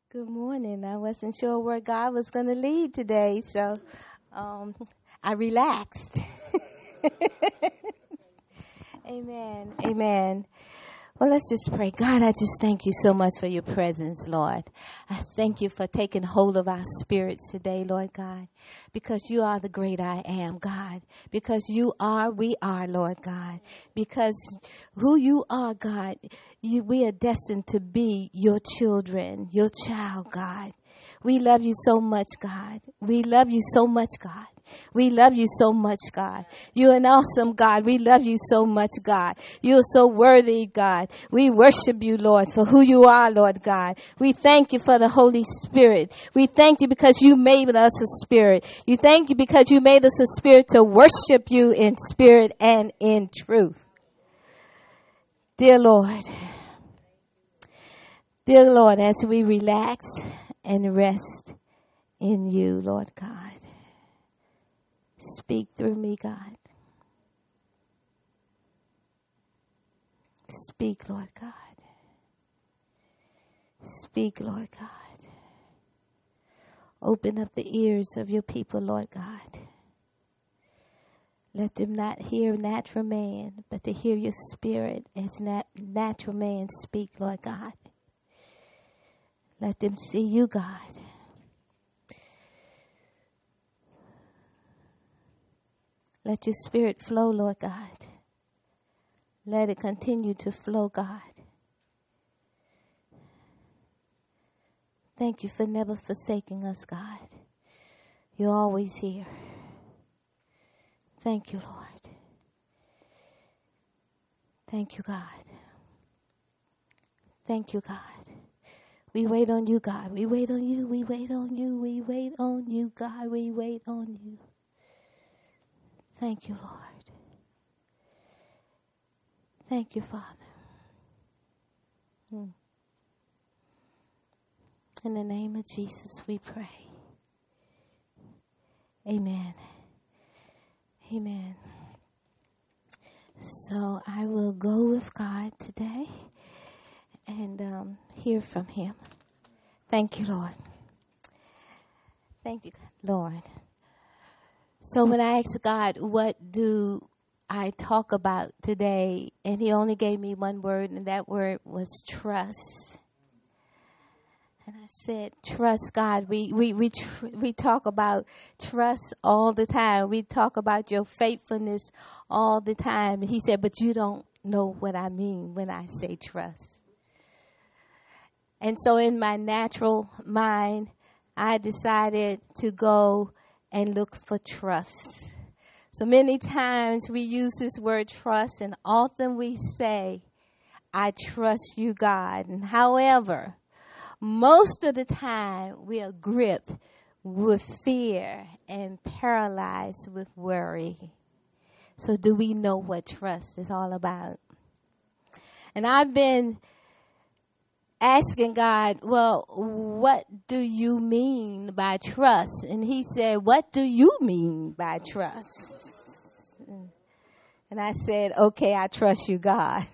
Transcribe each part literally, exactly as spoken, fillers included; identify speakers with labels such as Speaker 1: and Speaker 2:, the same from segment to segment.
Speaker 1: Good morning. I wasn't sure where God was going to lead today, so um, I relaxed. Amen. Amen. Well, let's just pray. God, I just thank you so much for your presence, Lord. I thank you for taking hold of our spirits today, Lord God, because you are the great I am, God. Because you are, we are, Lord God. Because who you are, God, you, we are destined to be your children, your child, God. We love you so much, God. We love you so much, God. We love you so much, God. You're an awesome God. We love you so much, God. You're so worthy, God. We worship you, Lord, for who you are, Lord God. We thank you for the Holy Spirit. We thank you because you made us a spirit. You thank you because you made us a spirit to worship you in spirit and in truth. Dear Lord, dear Lord, as we relax and rest in you, Lord God, speak through me, God. Speak, Lord God. Speak, Lord God. Open up the ears of your people, Lord God. Let them not hear natural man, but to hear your spirit as nat- natural man speak, Lord God. Let them see you, God. Let your spirit flow, Lord God. Let it continue to flow, God. Thank you for never forsaking us, God. You're always here. Thank you, Lord. Thank you, God. Thank you, God. We wait on you, God. We wait on you. We wait on you. We wait on you, God. We wait on you. Thank you, Lord. Thank you, Father. Hmm. In the name of Jesus, we pray. Amen. Amen. So I will go with God today and um, hear from him. Thank you, Lord. Thank you, Lord. So when I asked God, what do I talk about today? And he only gave me one word, and that word was trust. And I said, trust God. We we we tr- we talk about trust all the time. We talk about your faithfulness all the time. And he said, but you don't know what I mean when I say trust. And so in my natural mind, I decided to go and look for trust. So many times we use this word trust, and often we say, I trust you, God. And however, most of the time we are gripped with fear and paralyzed with worry. So do we know what trust is all about? And I've been asking God, well, what do you mean by trust? And he said, what do you mean by trust? And I said, okay, I trust you, God.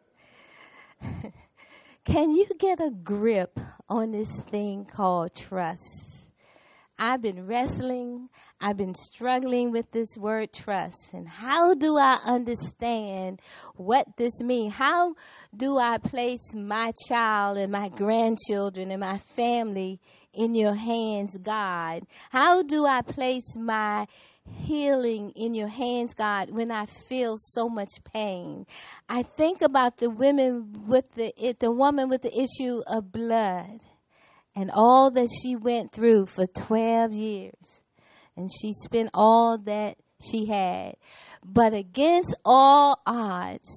Speaker 1: Can you get a grip on this thing called trust? I've been wrestling. I've been struggling with this word trust. And how do I understand what this means? How do I place my child and my grandchildren and my family in your hands, God? How do I place my healing in your hands, God, when I feel so much pain? I think about the women with the the woman with the issue of blood and all that she went through for twelve years. And she spent all that she had. But against all odds,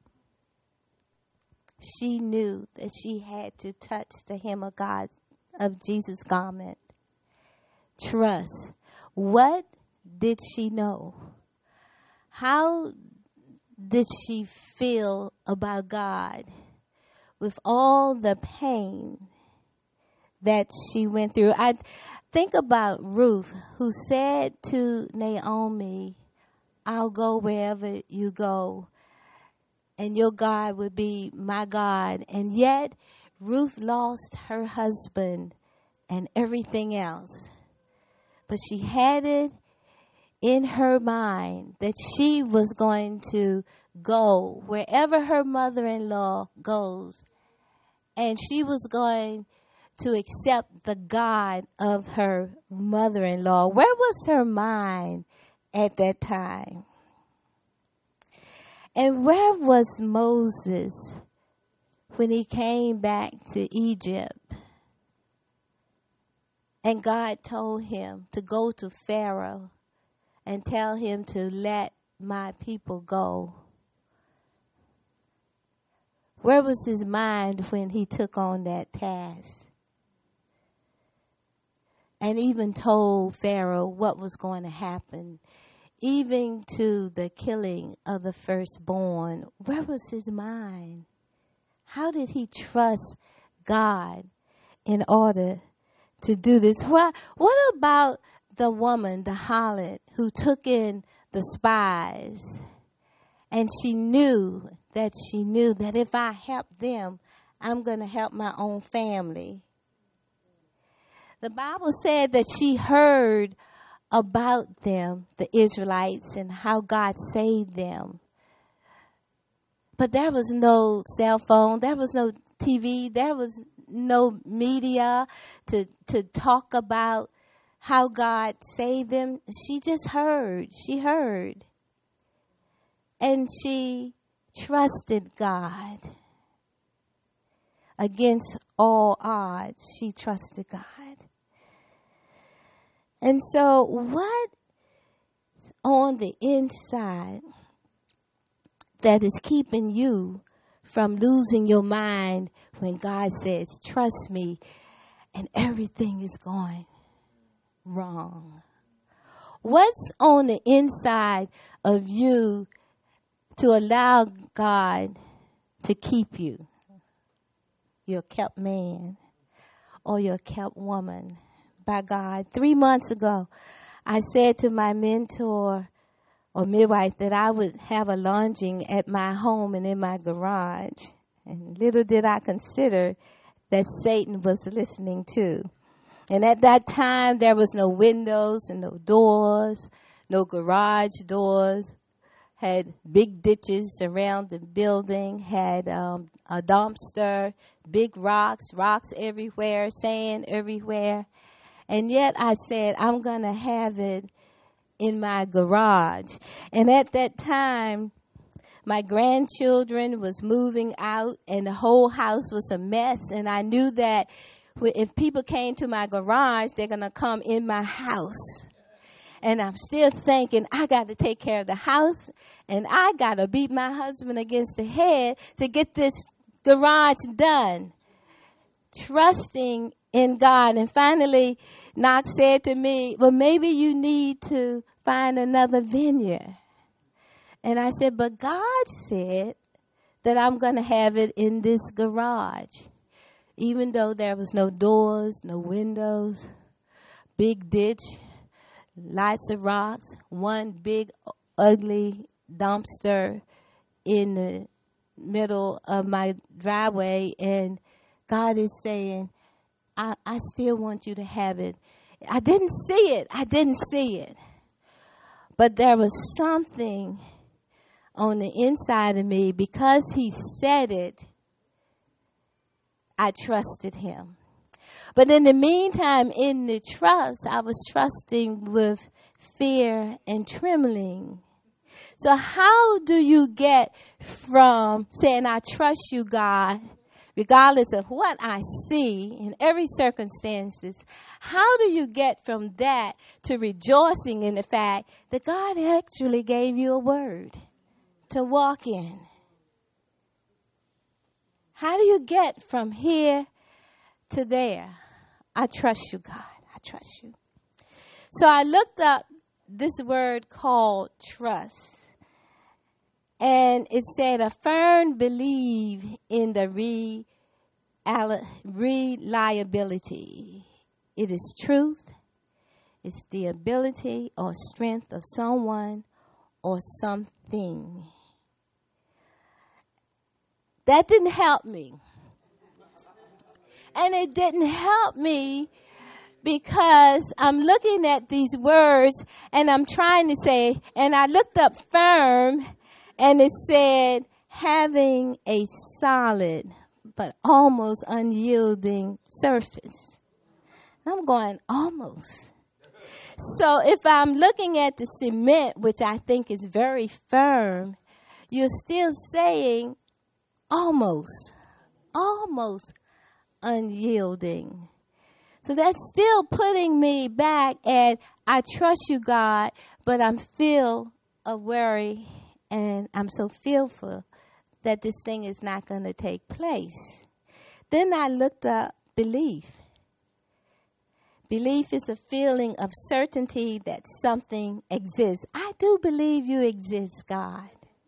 Speaker 1: she knew that she had to touch the hem of God, of Jesus' garment. Trust. What did she know? How did she feel about God with all the pain that she went through? I think about Ruth, who said to Naomi, I'll go wherever you go, and your God would be my God. And yet Ruth lost her husband and everything else. But she had it in her mind that she was going to go wherever her mother-in-law goes. And she was going to accept the God of her mother-in-law. Where was her mind at that time? And where was Moses when he came back to Egypt? And God told him to go to Pharaoh and tell him to let my people go. Where was his mind when he took on that task? And even told Pharaoh what was going to happen, even to the killing of the firstborn. Where was his mind? How did he trust God in order to do this? What, what about the woman, the harlot, who took in the spies? And she knew that she knew that if I help them, I'm going to help my own family. The Bible said that she heard about them, the Israelites, and how God saved them. But there was no cell phone, there was no T V, there was no media to to talk about how God saved them. She just heard, she heard. And she trusted God. Against all odds, she trusted God. And so what on the inside that is keeping you from losing your mind when God says, trust me, and everything is going wrong? What's on the inside of you to allow God to keep you? You're kept man or you're kept woman by God. Three months ago, I said to my mentor or midwife that I would have a lunging at my home and in my garage. And little did I consider that Satan was listening too. And at that time, there was no windows and no doors, no garage doors. Had big ditches around the building, had um, a dumpster, big rocks, rocks everywhere, sand everywhere. And yet I said, I'm going to have it in my garage. And at that time, my grandchildren was moving out and the whole house was a mess. And I knew that if people came to my garage, they're going to come in my house. And I'm still thinking, I got to take care of the house, and I got to beat my husband against the head to get this garage done. Trusting in God. And finally, Knox said to me, well, maybe you need to find another vineyard. And I said, but God said that I'm going to have it in this garage. Even though there was no doors, no windows, big ditch, lots of rocks, one big ugly dumpster in the middle of my driveway. And God is saying, I, I still want you to have it. I didn't see it. I didn't see it. But there was something on the inside of me. Because he said it, I trusted him. But in the meantime, in the trust, I was trusting with fear and trembling. So how do you get from saying, I trust you, God, regardless of what I see in every circumstances, how do you get from that to rejoicing in the fact that God actually gave you a word to walk in? How do you get from here to there? I trust you, God. I trust you. So I looked up this word called trust. And it said, a firm belief in the re- reliability. It is truth. It's the ability or strength of someone or something. That didn't help me. And it didn't help me because I'm looking at these words and I'm trying to say, and I looked up firm and it said having a solid but almost unyielding surface. I'm going almost. So if I'm looking at the cement, which I think is very firm, you're still saying almost, almost unyielding. So that's still putting me back at, I trust you, God, but I'm filled of worry and I'm so fearful that this thing is not going to take place. Then I looked up belief. Belief is a feeling of certainty that something exists. I do believe you exist, God.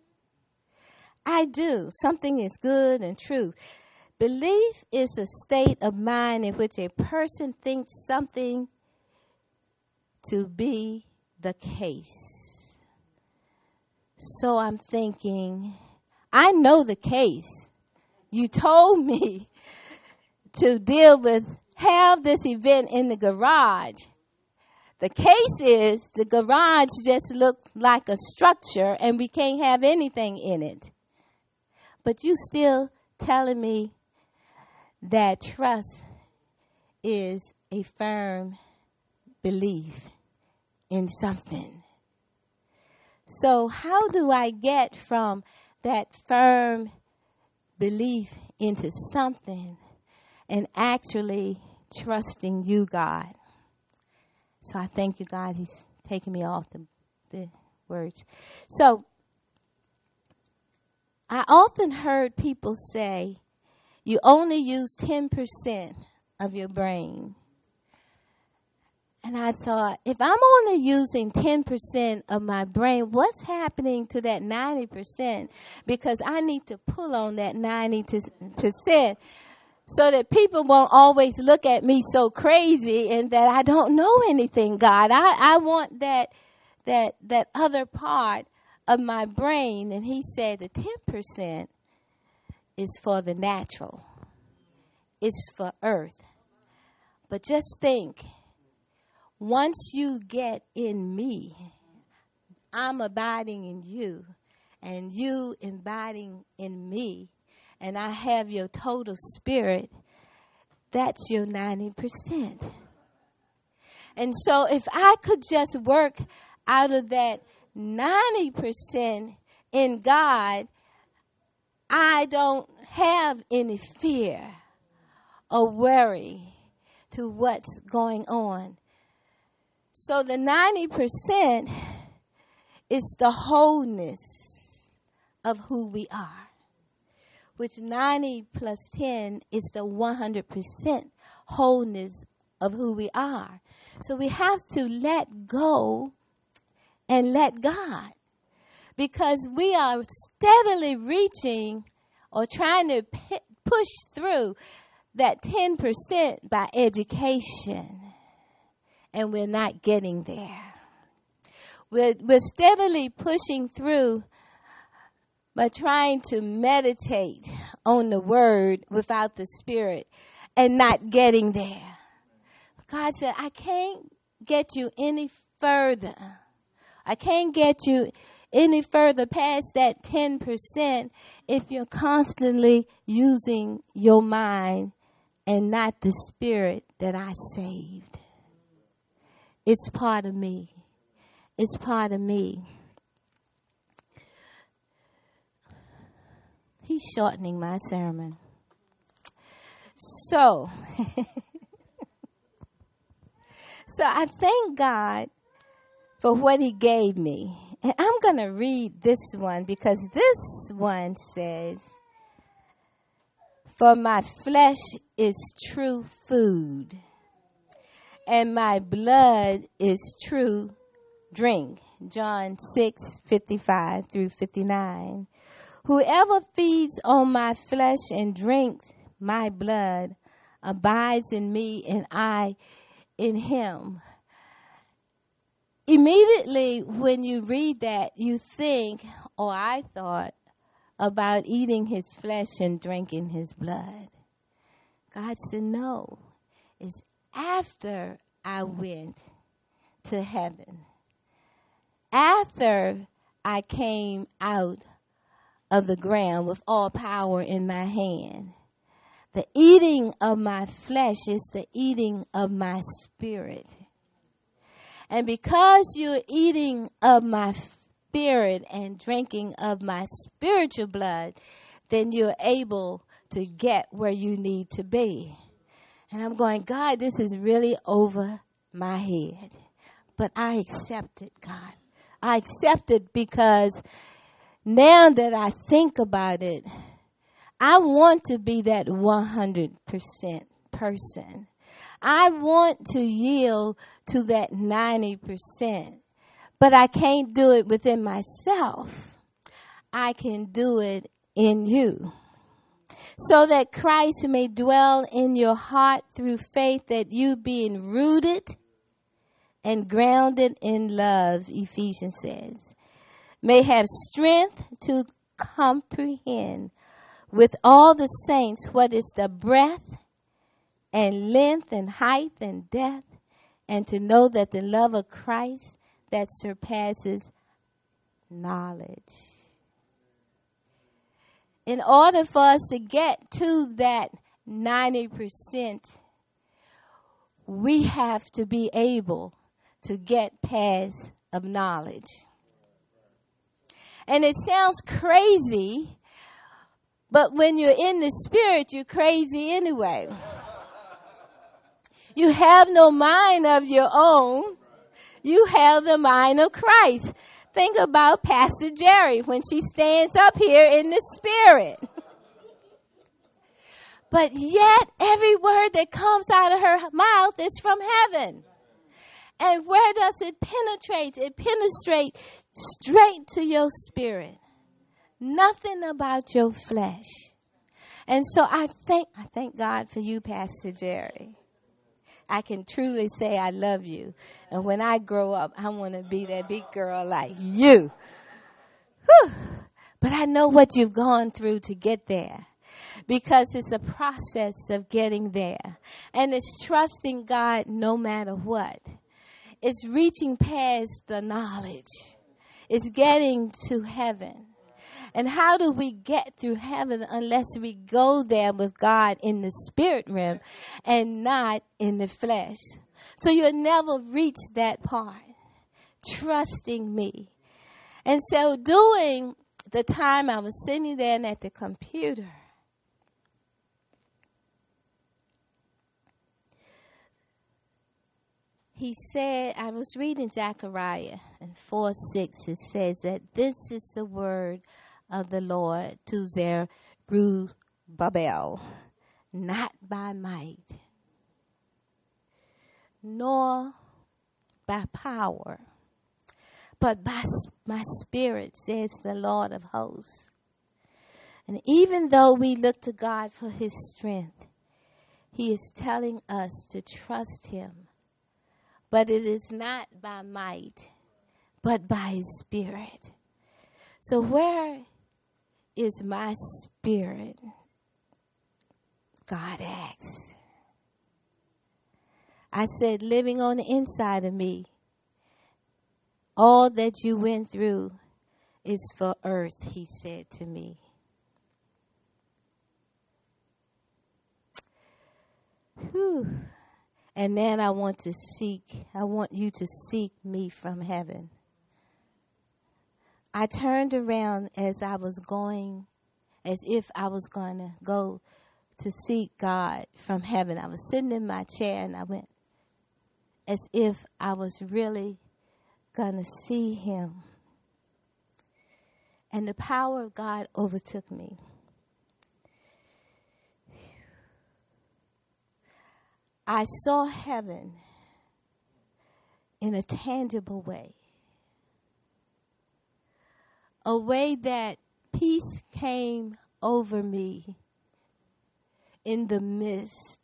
Speaker 1: I do. Something is good and true. Belief is a state of mind in which a person thinks something to be the case. So I'm thinking, I know the case. You told me to deal with, have this event in the garage. The case is the garage just looks like a structure and we can't have anything in it. But you still telling me that trust is a firm belief in something. So how do I get from that firm belief into something and actually trusting you, God? So I thank you, God. He's taking me off the, the words. So I often heard people say, you only use ten percent of your brain. And I thought, if I'm only using ten percent of my brain, what's happening to that ninety percent? Because I need to pull on that ninety percent so that people won't always look at me so crazy and that I don't know anything, God. I, I want that, that, that other part of my brain. And he said the ten percent is for the natural. It's for earth. But just think, once you get in me, I'm abiding in you, and you abiding in me, and I have your total spirit, that's your ninety percent. And so if I could just work out of that ninety percent in God, I don't have any fear or worry to what's going on. So the ninety percent is the wholeness of who we are, which ninety plus ten is the one hundred percent wholeness of who we are. So we have to let go and let God, because we are steadily reaching or trying to p- push through that ten percent by education, and we're not getting there. We're, we're steadily pushing through by trying to meditate on the word without the spirit and not getting there. God said, I can't get you any further. I can't get you any further past that ten percent if you're constantly using your mind and not the spirit that I saved. It's part of me. It's part of me. He's shortening my sermon. So, so I thank God for what he gave me. And I'm going to read this one because this one says, for my flesh is true food, and my blood is true drink. John six, fifty-five through fifty-nine. Whoever feeds on my flesh and drinks my blood abides in me, and I in him. Immediately when you read that, you think, or I thought, about eating his flesh and drinking his blood. God said, no, it's after I went to heaven. After I came out of the ground with all power in my hand. The eating of my flesh is the eating of my spirit. And because you're eating of my spirit and drinking of my spiritual blood, then you're able to get where you need to be. And I'm going, God, this is really over my head. But I accept it, God. I accept it because now that I think about it, I want to be that one hundred percent person. I want to yield to that ninety percent. But I can't do it within myself. I can do it in you. So that Christ may dwell in your heart through faith, that you being rooted and grounded in love, Ephesians says, may have strength to comprehend with all the saints what is the breadth and length and height and depth, and to know that the love of Christ that surpasses knowledge. In order for us to get to that ninety percent, we have to be able to get past of knowledge. And it sounds crazy, but when you're in the spirit, you're crazy anyway. You have no mind of your own. You have the mind of Christ. Think about Pastor Jerry when she stands up here in the spirit. But yet, every word that comes out of her mouth is from heaven. And where does it penetrate? It penetrates straight to your spirit. Nothing about your flesh. And so I thank, I thank God for you, Pastor Jerry. I can truly say I love you. And when I grow up, I want to be that big girl like you. Whew. But I know what you've gone through to get there. Because it's a process of getting there. And it's trusting God no matter what. It's reaching past the knowledge. It's getting to heaven. And how do we get through heaven unless we go there with God in the spirit realm and not in the flesh? So you'll never reach that part. Trusting me. And so during the time I was sitting there at the computer, he said, I was reading Zechariah and four six, it says that this is the word of the Lord to Zerubbabel, not by might, nor by power, but by my spirit, says the Lord of hosts. And even though we look to God for his strength, he is telling us to trust him. But it is not by might, but by his spirit. So where is my spirit? God asks. I said, living on the inside of me, all that you went through is for earth, he said to me. Whew. And then I want to seek, I want you to seek me from heaven. I turned around as I was going, as if I was going to go to seek God from heaven. I was sitting in my chair and I went as if I was really going to see him. And the power of God overtook me. I saw heaven in a tangible way. A way that peace came over me in the midst.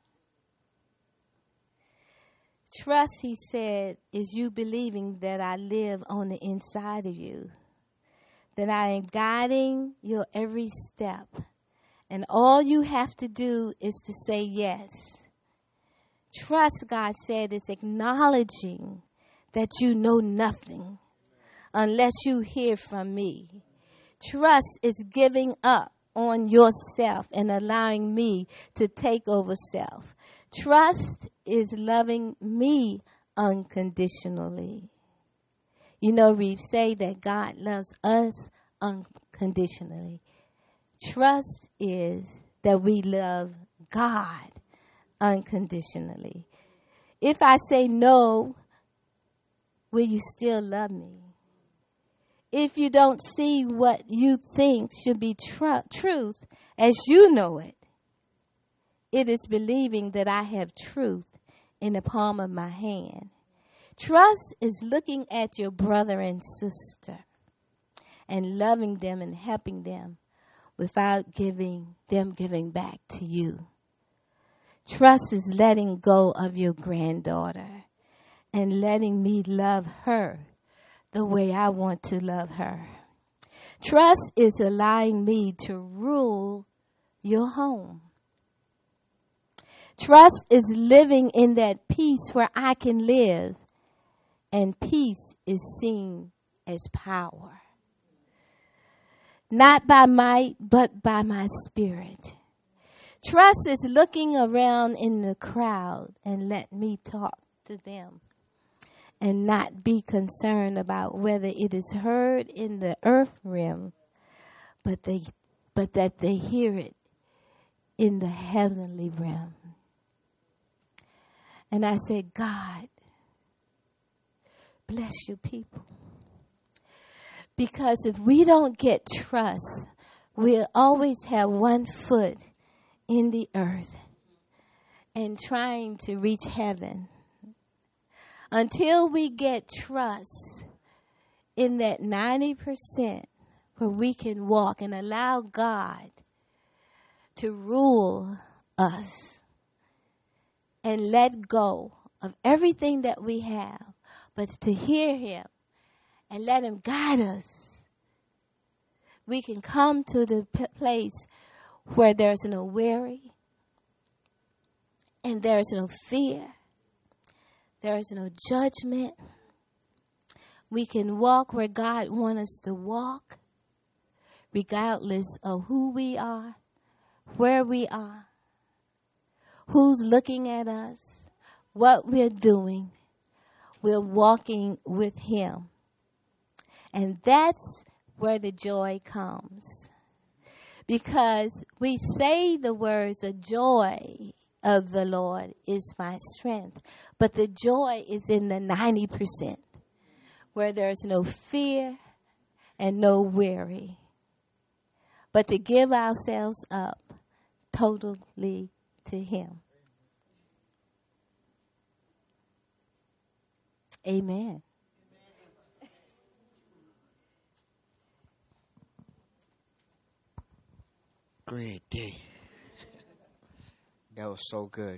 Speaker 1: Trust, he said, is you believing that I live on the inside of you. That I am guiding your every step. And all you have to do is to say yes. Trust, God said, is acknowledging that you know nothing unless you hear from me. Trust is giving up on yourself and allowing me to take over self. Trust is loving me unconditionally. You know, we say that God loves us unconditionally. Trust is that we love God unconditionally. If I say no, will you still love me? If you don't see what you think should be tr- truth as you know it, it is believing that I have truth in the palm of my hand. Trust is looking at your brother and sister and loving them and helping them without giving them giving back to you. Trust is letting go of your granddaughter and letting me love her the way I want to love her. Trust is allowing me to rule your home. Trust is living in that peace where I can live, and peace is seen as power. Not by might, but by my spirit. Trust is looking around in the crowd and let me talk to them and not be concerned about whether it is heard in the earth realm, but they, but that they hear it in the heavenly realm. And I said, God, bless your people. Because if we don't get trust, we'll always have one foot in the earth and trying to reach heaven. Until we get trust in that ninety percent where we can walk and allow God to rule us and let go of everything that we have, but to hear him and let him guide us, we can come to the p- place where there's no worry and there's no fear. There is no judgment. We can walk where God wants us to walk, regardless of who we are, where we are, who's looking at us, what we're doing. We're walking with him. And that's where the joy comes. Because we say the words, the joy of the Lord is my strength. But the joy is in the ninety percent where there's no fear and no worry. But to give ourselves up totally to him. Amen.
Speaker 2: Great day. That was so good.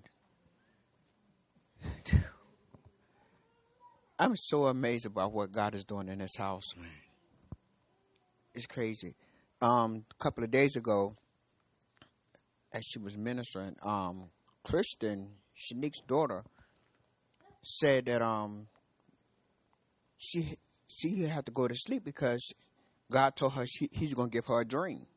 Speaker 2: I'm so amazed about what God is doing in this house, man. It's crazy. Um, a couple of days ago, as she was ministering, um, Kristen, Shanique's daughter, said that um, she she had to go to sleep because God told her she, he's going to give her a dream.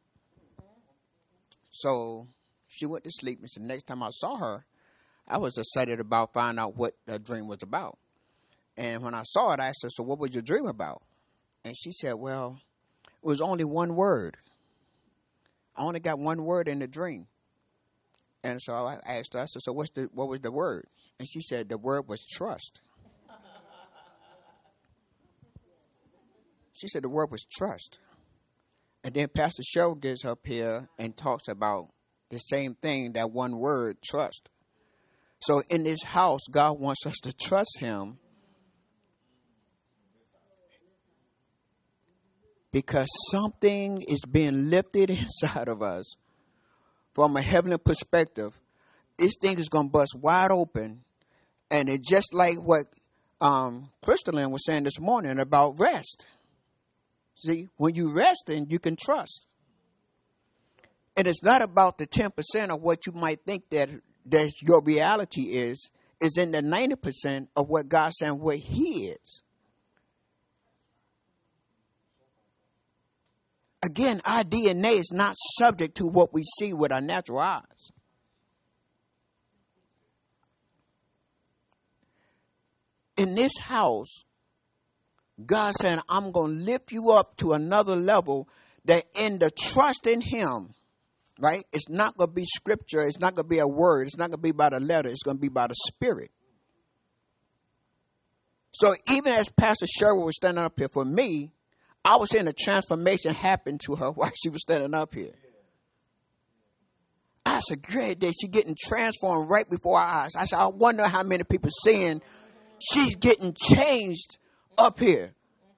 Speaker 2: So she went to sleep, and so the next time I saw her, I was excited about finding out what the dream was about. And when I saw it, I asked her, so what was your dream about? And she said, well, it was only one word. I only got one word in the dream. And so I asked her, I said, so what's the, what was the word? And she said the word was trust. She said the word was trust. And then Pastor Cheryl gets up here and talks about the same thing, that one word, trust. So in this house, God wants us to trust him because something is being lifted inside of us from a heavenly perspective. This thing is going to bust wide open. And it's just like what um, Crystalline was saying this morning about rest. See, when you rest, then you can trust. And it's not about the ten percent of what you might think that, that your reality is. It's in the ninety percent of what God's saying what he is. Again, our D N A is not subject to what we see with our natural eyes. In this house, God said, I'm going to lift you up to another level that in the trust in him, right? It's not going to be scripture. It's not going to be a word. It's not going to be by the letter. It's going to be by the spirit. So even as Pastor Sherwood was standing up here, for me, I was seeing a transformation happen to her while she was standing up here. I said, great day. She's getting transformed right before our eyes. I said, I wonder how many people seeing she's getting changed up here.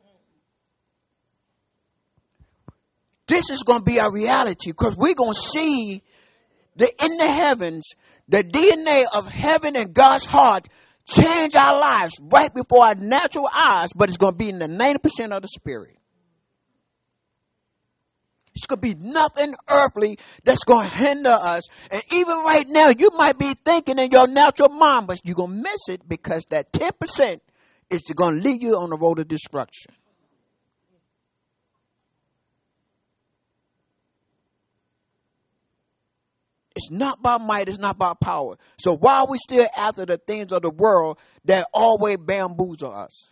Speaker 2: This is going to be our reality because we're going to see that in the heavens, the D N A of heaven and God's heart change our lives right before our natural eyes, but it's going to be in the ninety percent of the spirit. It's going to be nothing earthly that's going to hinder us. And even right now, you might be thinking in your natural mind, but you're going to miss it because that ten percent is going to lead you on the road of destruction. It's not by might, it's not by power. So while we still after the things of the world that always bamboozle us.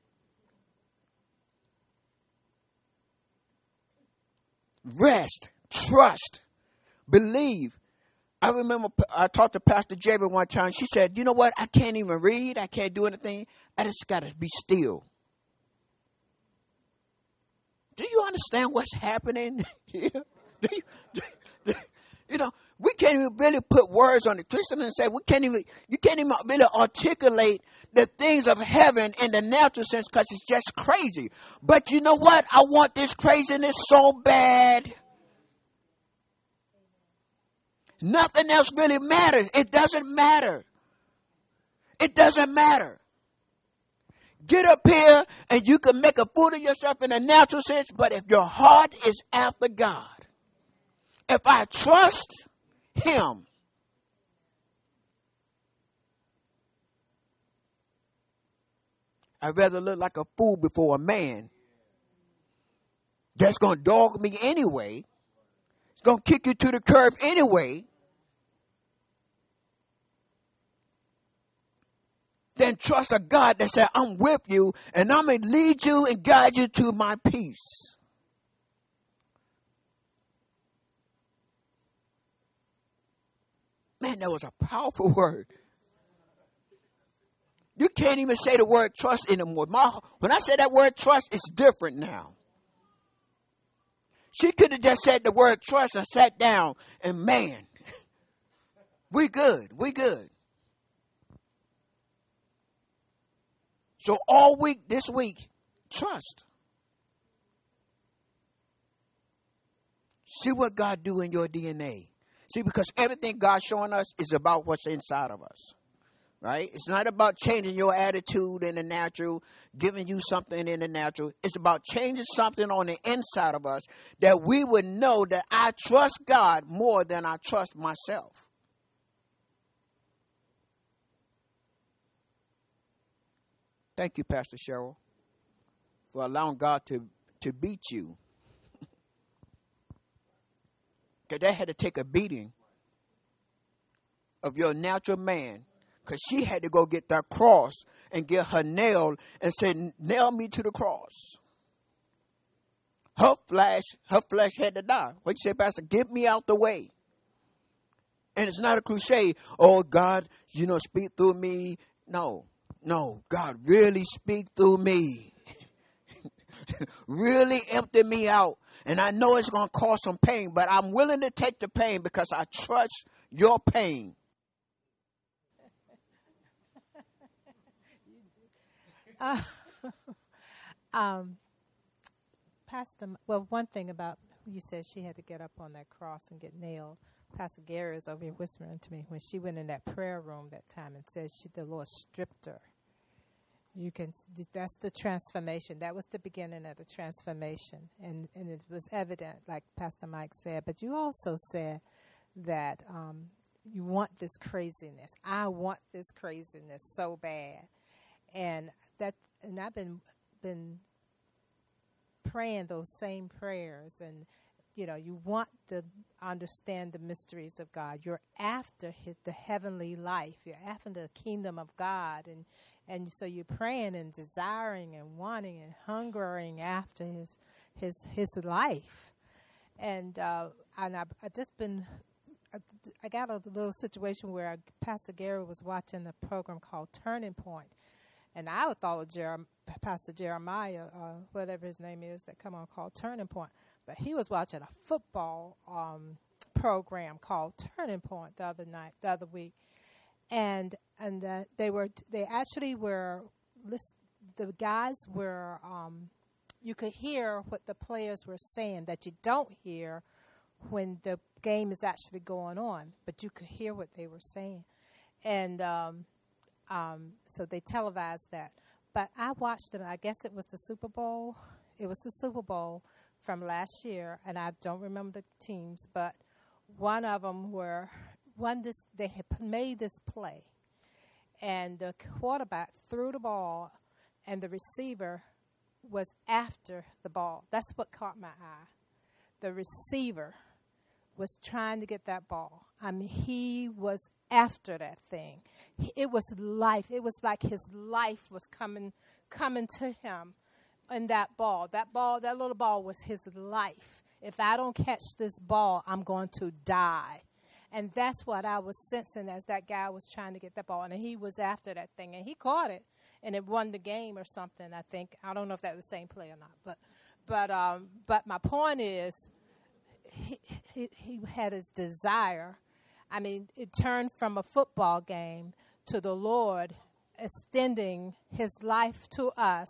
Speaker 2: Rest, trust, believe. I remember I talked to Pastor Javid one time. She said, you know what? I can't even read. I can't do anything. I just got to be still. Do you understand what's happening here? Do you, do, do, you know, we can't even really put words on it. Christian and say we can't even, you can't even really articulate the things of heaven in the natural sense because it's just crazy. But you know what? I want this craziness so bad. Nothing else really matters. It doesn't matter. It doesn't matter. Get up here and you can make a fool of yourself in a natural sense, but if your heart is after God, if I trust him, I'd rather look like a fool before a man that's going to dog me anyway. It's going to kick you to the curb anyway. Then trust a God that said, I'm with you and I'm going to lead you and guide you to my peace. Man, that was a powerful word. You can't even say the word trust anymore. My, when I say that word trust, it's different now. She could have just said the word trust and sat down and man, we good, we good. So all week, this week, trust. See what God do in your D N A. See, because everything God's showing us is about what's inside of us. Right? It's not about changing your attitude in the natural, giving you something in the natural. It's about changing something on the inside of us that we would know that I trust God more than I trust myself. Thank you, Pastor Cheryl, for allowing God to, to beat you. Because that had to take a beating of your natural man. Because she had to go get that cross and get her nailed and say, nail me to the cross. Her flesh, her flesh had to die. What you say, Pastor? Get me out the way. And it's not a cliche. Oh, God, you know, speak through me. No, no. God, really speak through me. Really empty me out. And I know it's going to cause some pain, but I'm willing to take the pain because I trust your pain.
Speaker 3: Uh, um, Pastor, well, one thing about you said she had to get up on that cross and get nailed. Pastor Gary is over here whispering to me when she went in that prayer room that time and said she, the Lord stripped her. You can. That's the transformation. That was the beginning of the transformation, and and it was evident, like Pastor Mike said. But you also said that um, you want this craziness. I want this craziness so bad, and that. And I've been been praying those same prayers, and you know, you want to understand the mysteries of God. You're after his, the heavenly life. You're after the kingdom of God, and. And so you're praying and desiring and wanting and hungering after his his his life. And uh, and I I just been I, I got a little situation where I, Pastor Gary was watching a program called Turning Point, and I thought Jerem, Pastor Jeremiah, uh, whatever his name is, that come on called Turning Point, but he was watching a football um, program called Turning Point the other night, the other week. And and uh, they were they actually were list, the guys were um, you could hear what the players were saying that you don't hear when the game is actually going on, but you could hear what they were saying, and um, um, so they televised that. But I watched them. I guess it was the Super Bowl. It was the Super Bowl from last year, and I don't remember the teams, but one of them were. One, this, they had made this play, and the quarterback threw the ball, and the receiver was after the ball. That's what caught my eye. The receiver was trying to get that ball. I mean, he was after that thing. It was life. It was like his life was coming, coming to him in that ball. That ball, that little ball was his life. If I don't catch this ball, I'm going to die. And that's what I was sensing as that guy was trying to get that ball. And he was after that thing. And he caught it. And it won the game or something, I think. I don't know if that was the same play or not. But but um, but my point is he, he, he had his desire. I mean, it turned from a football game to the Lord extending his life to us.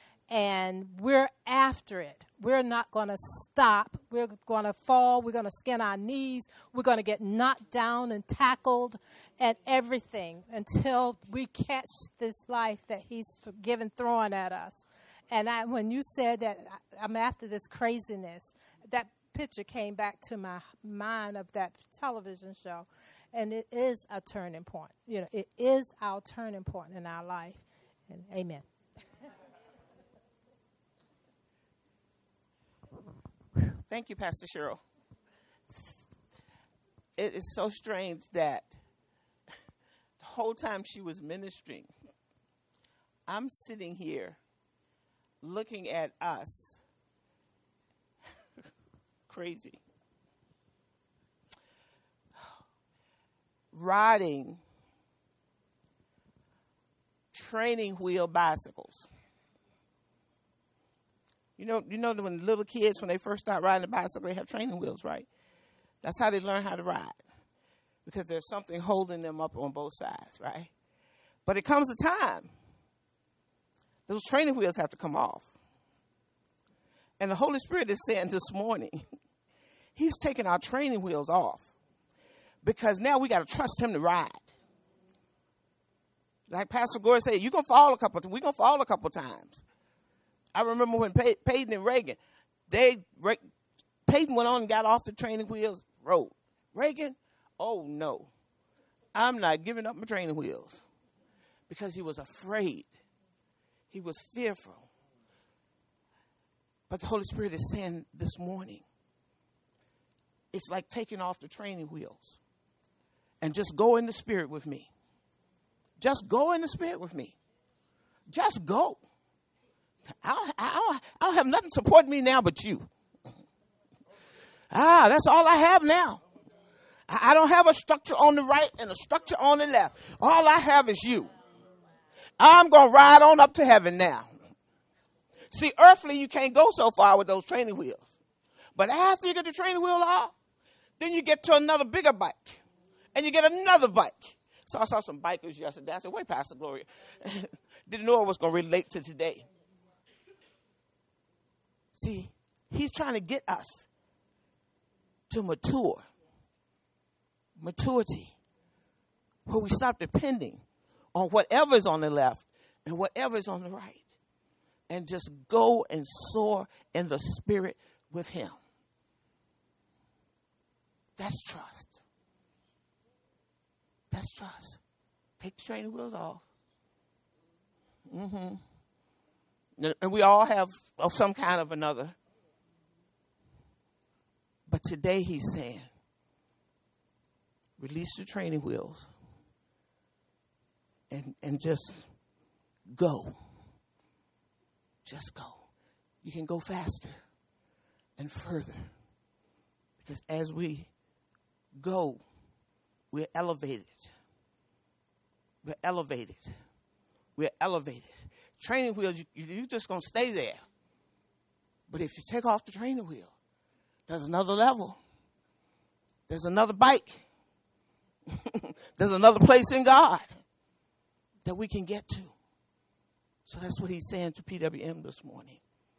Speaker 3: And we're after it. We're not going to stop. We're going to fall. We're going to skin our knees. We're going to get knocked down and tackled and everything until we catch this life that he's given, throwing at us. And I, when you said that I'm after this craziness, that picture came back to my mind of that television show. And it is a turning point. You know, it is our turning point in our life. And amen.
Speaker 4: Thank you, Pastor Cheryl. It is so strange that the whole time she was ministering, I'm sitting here looking at us. Crazy. Riding training wheel bicycles. You know, you know when little kids, when they first start riding a bicycle, they have training wheels, right? That's how they learn how to ride, because there's something holding them up on both sides, right? But it comes a time those training wheels have to come off. And the Holy Spirit is saying this morning, he's taking our training wheels off, because now we got to trust him to ride. Like Pastor Gore said, you're going to fall a couple of, we're going to fall a couple of times. I remember when Pey- Peyton and Reagan, they Re- Peyton went on and got off the training wheels, rode. Reagan, oh no, I'm not giving up my training wheels, because he was afraid. He was fearful. But the Holy Spirit is saying this morning, it's like taking off the training wheels and just go in the Spirit with me. Just go in the Spirit with me. Just go. I don't, I don't have nothing supporting me now but you. Ah, that's all I have now. I don't have a structure on the right and a structure on the left. All I have is you. I'm going to ride on up to heaven now. See, earthly, you can't go so far with those training wheels. But after you get the training wheel off, then you get to another bigger bike. And you get another bike. So I saw some bikers yesterday. I said, wait, Pastor Gloria. Didn't know it was going to relate to today. See, he's trying to get us to mature. Maturity. Where we stop depending on whatever is on the left and whatever is on the right, and just go and soar in the Spirit with him. That's trust. That's trust. Take the training wheels off. Mm-hmm. And we all have of some kind of another. But today he's saying, release the training wheels and, and just go. Just go. You can go faster and further. Because as we go, we're elevated. We're elevated. We're elevated. Training wheels, you, you're just going to stay there. But if you take off the training wheel, there's another level. There's another bike. There's another place in God that we can get to. So that's what he's saying to P W M this morning.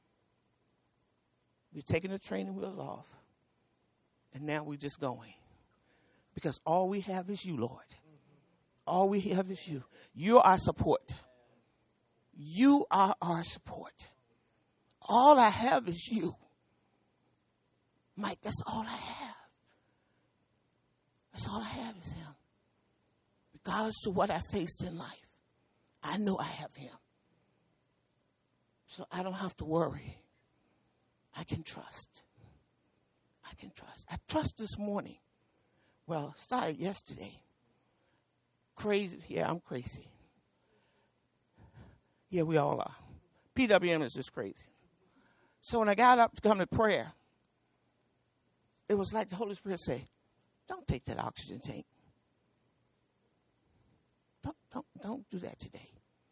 Speaker 4: We're taking the training wheels off. And now we're just going. Because all we have is you, Lord. All we have is you. You're our support. You are our support. All I have is you. Mike, that's all I have. That's all I have is him. Regardless of what I faced in life, I know I have him. So I don't have to worry. I can trust. I can trust. I trust this morning. Well, started yesterday. Crazy. Yeah, I'm crazy. Yeah, we all are. P W M is just crazy. So when I got up to come to prayer, it was like the Holy Spirit said, don't take that oxygen tank. Don't, don't, don't do that today.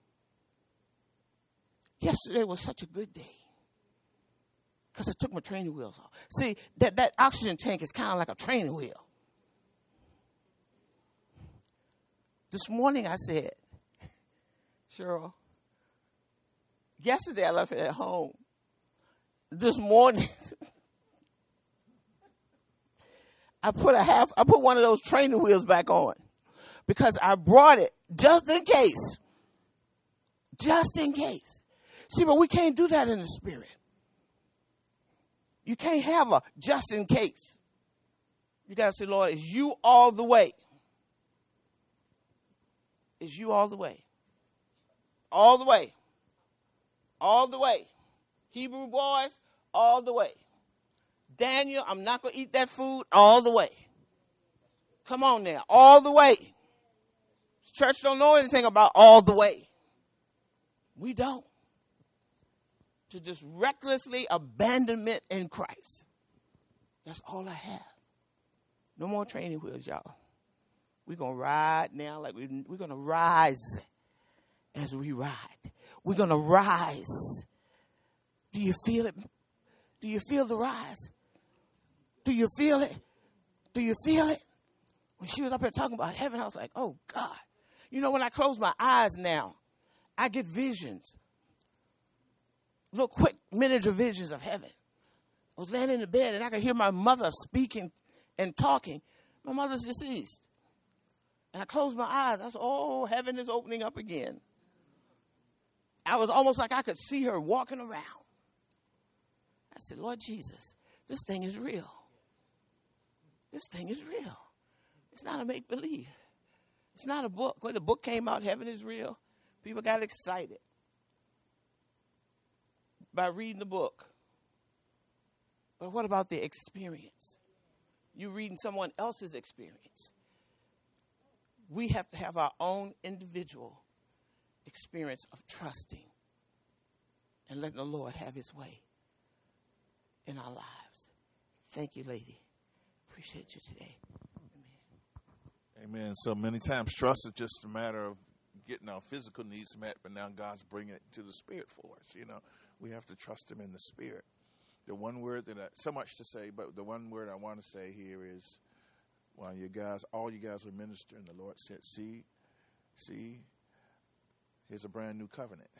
Speaker 4: Yesterday was such a good day because I took my training wheels off. See, that, that oxygen tank is kind of like a training wheel. This morning I said, Cheryl, yesterday I left it at home. This morning, I put a half, I put one of those training wheels back on because I brought it just in case. Just in case. See, but we can't do that in the spirit. You can't have a just in case. You got to say, Lord, it's you all the way. It's you all the way. All the way. All the way. Hebrew boys, all the way. Daniel, I'm not going to eat that food all the way. Come on now, all the way. Church don't know anything about all the way. We don't. To just recklessly abandonment in Christ. That's all I have. No more training wheels, y'all. We're going to ride now like we, we're going to rise as we ride. We're going to rise. Do you feel it? Do you feel the rise? Do you feel it? Do you feel it? When she was up here talking about heaven, I was like, oh, God. You know, when I close my eyes now, I get visions. Little quick miniature visions of heaven. I was laying in the bed, and I could hear my mother speaking and talking. My mother's deceased. And I closed my eyes. I said, oh, heaven is opening up again. I was almost like I could see her walking around. I said, Lord Jesus, this thing is real. This thing is real. It's not a make-believe. It's not a book. When the book came out, Heaven is Real, people got excited by reading the book. But what about the experience? You reading someone else's experience. We have to have our own individual experience of trusting and letting the Lord have his way in our lives. Thank you, lady. Appreciate you today.
Speaker 5: Amen. Amen. So many times trust is just a matter of getting our physical needs met, but now God's bringing it to the spirit for us. You know, we have to trust him in the spirit. The one word that I, so much to say, but the one word I want to say here is, while you guys, all you guys were ministering, the Lord said, see, see, here's a brand new covenant.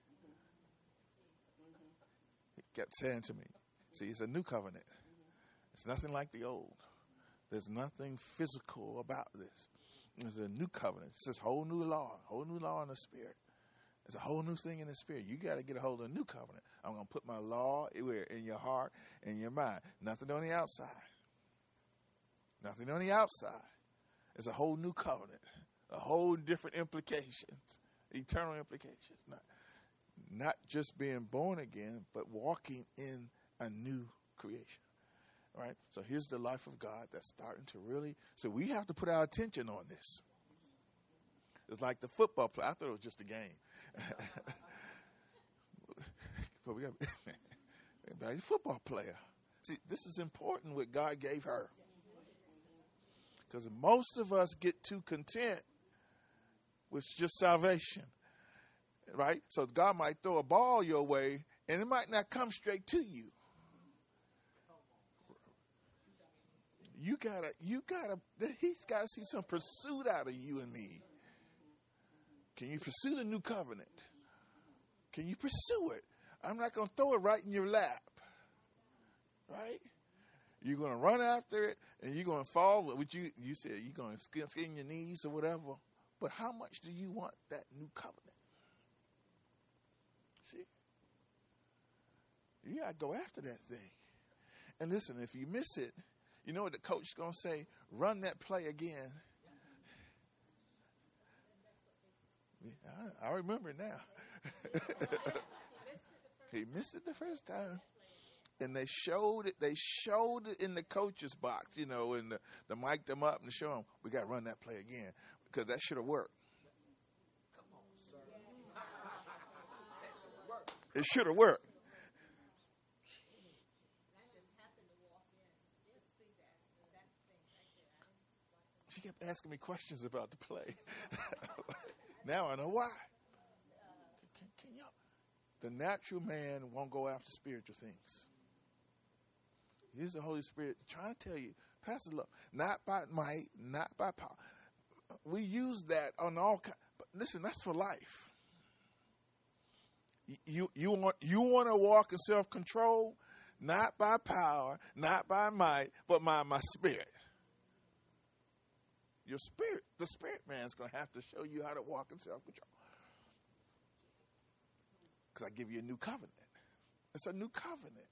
Speaker 5: He kept saying to me, see, it's a new covenant. It's nothing like the old. There's nothing physical about this. It's a new covenant. It's this whole new law, whole new law in the spirit. It's a whole new thing in the spirit. You got to get a hold of a new covenant. I'm going to put my law in your heart and your mind. Nothing on the outside. Nothing on the outside. It's a whole new covenant. A whole different implications. Eternal implications. Not, not just being born again, but walking in a new creation. Right? So here's the life of God that's starting to really. So we have to put our attention on this. It's like the football play. I thought it was just a game. But we got a football player. See, this is important what God gave her. Because most of us get too content with just salvation. Right? So God might throw a ball your way and it might not come straight to you. You gotta, you gotta, he's gotta see some pursuit out of you and me. Can you pursue the new covenant? Can you pursue it? I'm not going to throw it right in your lap. Right? You're going to run after it and you're going to fall. What you, you said you're going to skin, skin your knees or whatever. But how much do you want that new covenant? See? You got to go after that thing. And listen, if you miss it, you know what the coach is going to say? Run that play again. I, I remember it now. He missed it the first time. And they showed it, they showed it in the coach's box, you know, and the, the mic'd them up and show them, we got to run that play again because that should have worked. It should have worked. She kept asking me questions about the play. Now I know why. Can, can y'all? The natural man won't go after spiritual things. Here's the Holy Spirit trying to tell you, Pastor Love, not by might, not by power. We use that on all kinds. But listen, that's for life. You you want you want to walk in self-control, not by power, not by might, but by my spirit. Your spirit, the spirit man's going to have to show you how to walk in self-control. Because I give you a new covenant. It's a new covenant.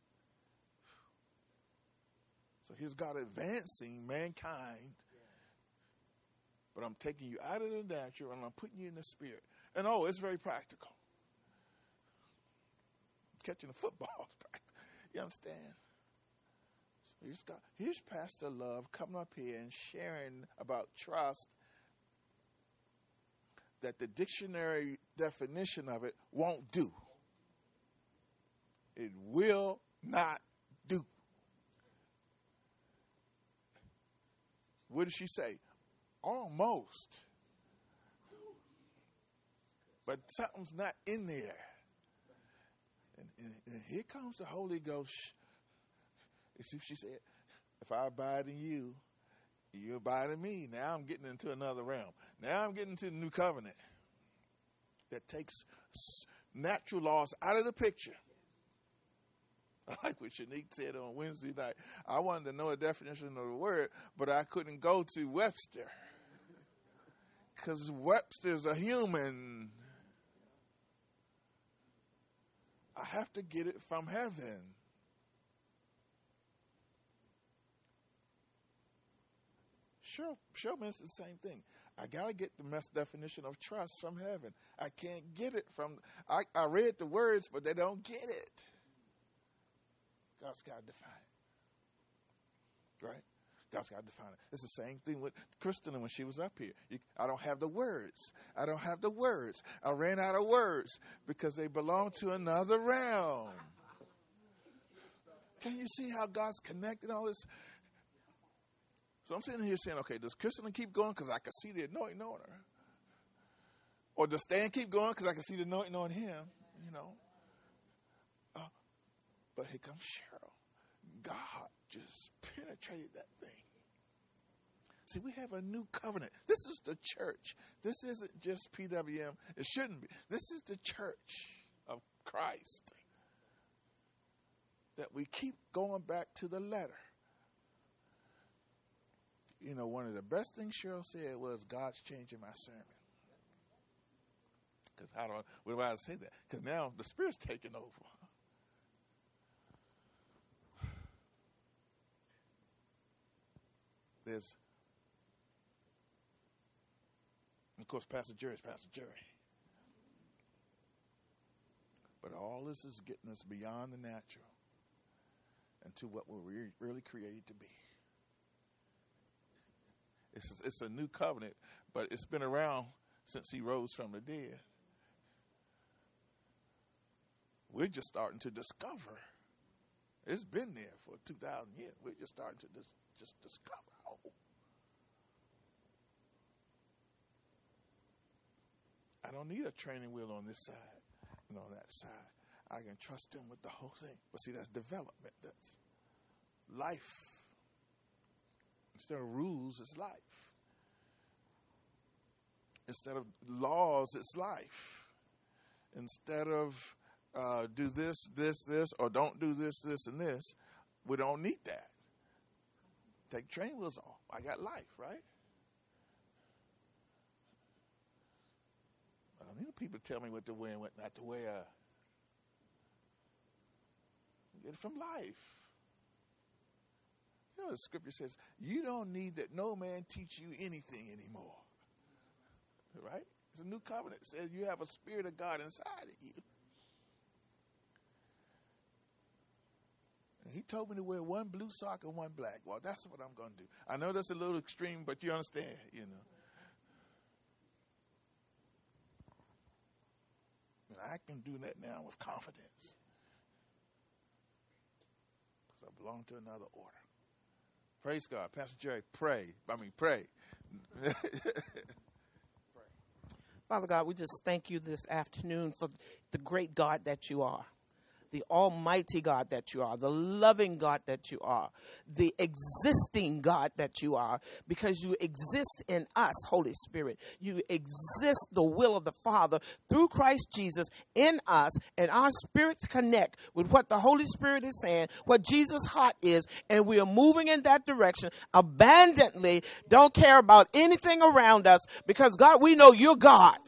Speaker 5: So here's God advancing mankind. But I'm taking you out of the natural and I'm putting you in the spirit. And oh, it's very practical. Catching a football is practical. You understand? So here's God. Here's Pastor Love coming up here and sharing about trust that the dictionary definition of it won't do. It will not do. What did she say? Almost. But something's not in there. And, and, and here comes the Holy Ghost. You see what she said? If I abide in you, you abide in me. Now I'm getting into another realm. Now I'm getting into the new covenant that takes natural laws out of the picture. I like what Shanique said on Wednesday night. I wanted to know a definition of the word, but I couldn't go to Webster. Because Webster's a human. I have to get it from heaven. Sure, sure means the same thing. I got to get the best definition of trust from heaven. I can't get it from, I, I read the words, but they don't get it. God's got to define it. Right? God's got to define it. It's the same thing with Kristen when she was up here. You, I don't have the words. I don't have the words. I ran out of words because they belong to another realm. Can you see how God's connected all this? So I'm sitting here saying, okay, does Kristen keep going because I can see the anointing on her? Or does Stan keep going because I can see the anointing on him? You know? Uh, but here comes Cheryl. God just penetrated that thing. See, we have a new covenant. This is the church. This isn't just P W M. It shouldn't be. This is the church of Christ. That we keep going back to the letter. You know, one of the best things Cheryl said was, God's changing my sermon. Because I don't know why I say that. Because now the Spirit's taking over. There's, of course, Pastor Jerry is Pastor Jerry. But all this is getting us beyond the natural and to what we're re- really created to be. It's, it's a new covenant, but it's been around since he rose from the dead. We're just starting to discover. It's been there for two thousand years. We're just starting to dis- just discover. Oh. I don't need a training wheel on this side and on that side. I can trust him with the whole thing. But see, that's development. That's life. Instead of rules, it's life. Instead of laws, it's life. Instead of uh, do this, this, this, or don't do this, this, and this, we don't need that. Take train wheels off. I got life, right? I don't need people to tell me what to wear and what not to wear. Get it from life. You know, the scripture says, you don't need that no man teach you anything anymore. Right? It's a new covenant. It says you have a spirit of God inside of you. And he told me to wear one blue sock and one black. Well, that's what I'm going to do. I know that's a little extreme, but you understand, you know. And I can do that now with confidence. Because I belong to another order. Praise God. Pastor Jerry, pray. I mean, pray.
Speaker 4: Father God, we just thank you this afternoon for the great God that you are, the almighty God that you are, the loving God that you are, the existing God that you are, because you exist in us, Holy Spirit. You exist the will of the Father through Christ Jesus in us, and our spirits connect with what the Holy Spirit is saying, what Jesus' heart is, and we are moving in that direction abundantly, don't care about anything around us, because God, we know you're God.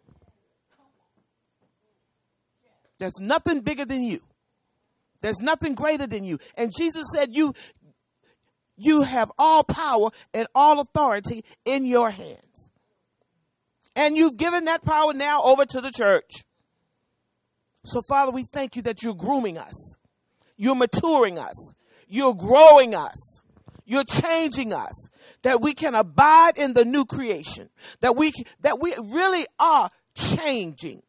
Speaker 4: There's nothing bigger than you. There's nothing greater than you. And Jesus said you, you have all power and all authority in your hands. And you've given that power now over to the church. So, Father, we thank you that you're grooming us. You're maturing us. You're growing us. You're changing us. That we can abide in the new creation. That we, that we really are changing.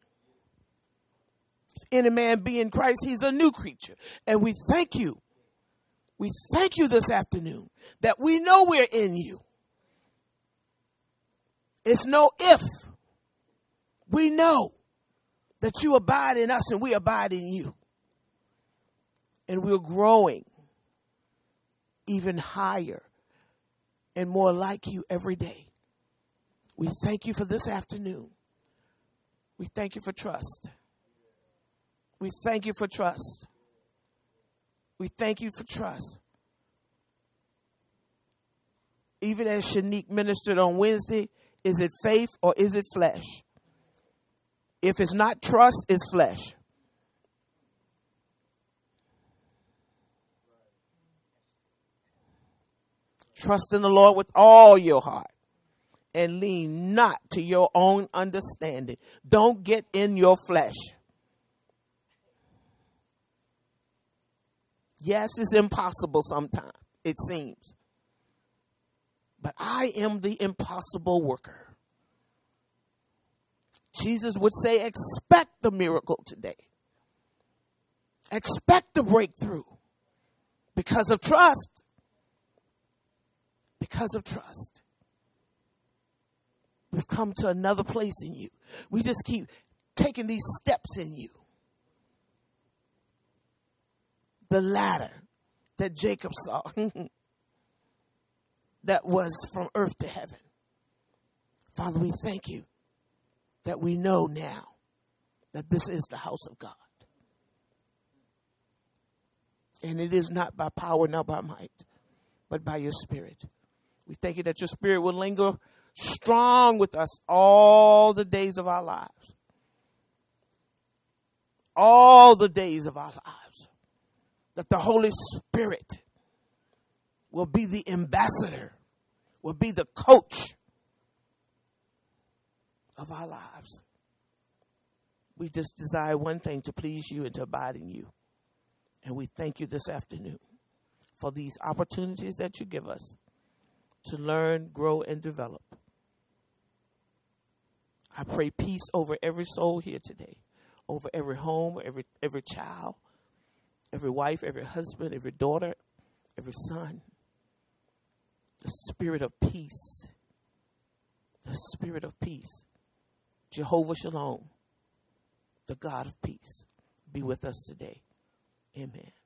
Speaker 4: Any man be in Christ, he's a new creature. And we thank you. We thank you this afternoon that we know we're in you. It's no if. We know that you abide in us and we abide in you. And we're growing even higher and more like you every day. We thank you for this afternoon. We thank you for trust. We thank you for trust. We thank you for trust. Even as Shanique ministered on Wednesday, is it faith or is it flesh? If it's not trust, it's flesh. Trust in the Lord with all your heart and lean not to your own understanding. Don't get in your flesh. Yes, it's impossible sometimes, it seems. But I am the impossible worker. Jesus would say, expect the miracle today. Expect the breakthrough. Because of trust. Because of trust. We've come to another place in you. We just keep taking these steps in you. The ladder that Jacob saw that was from earth to heaven. Father, we thank you that we know now that this is the house of God. And it is not by power, not by might, but by your spirit. We thank you that your spirit will linger strong with us all the days of our lives. all the days of our lives. That the Holy Spirit will be the ambassador, will be the coach of our lives. We just desire one thing, to please you and to abide in you. And we thank you this afternoon for these opportunities that you give us to learn, grow, and develop. I pray peace over every soul here today, over every home, every every child, every wife, every husband, every daughter, every son. The spirit of peace, the spirit of peace. Jehovah Shalom, the God of peace, be with us today. Amen.